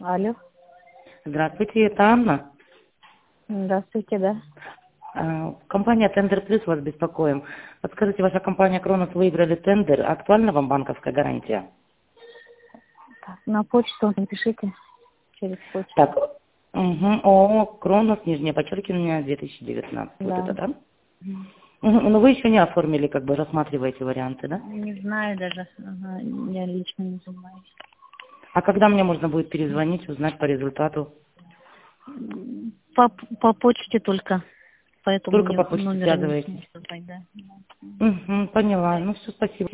Алло. Здравствуйте, это Анна. Здравствуйте, да. Компания Тендер Плюс вас беспокоим. Подскажите, ваша компания Кронос выиграли тендер. Актуальна вам банковская гарантия? Так, на почту напишите. Через почту. Так, ООО Кронос, нижнее подчеркивание, 2019. Вот Да. это, да? Но вы еще не оформили, как бы рассматриваете варианты, да? Не знаю даже. Ага, я лично не занимаюсь. А когда мне можно будет перезвонить, узнать по результату? По почте только. По этому Только по почте номеру не связываетесь. смогу сказать, да. Поняла. Ну все, спасибо.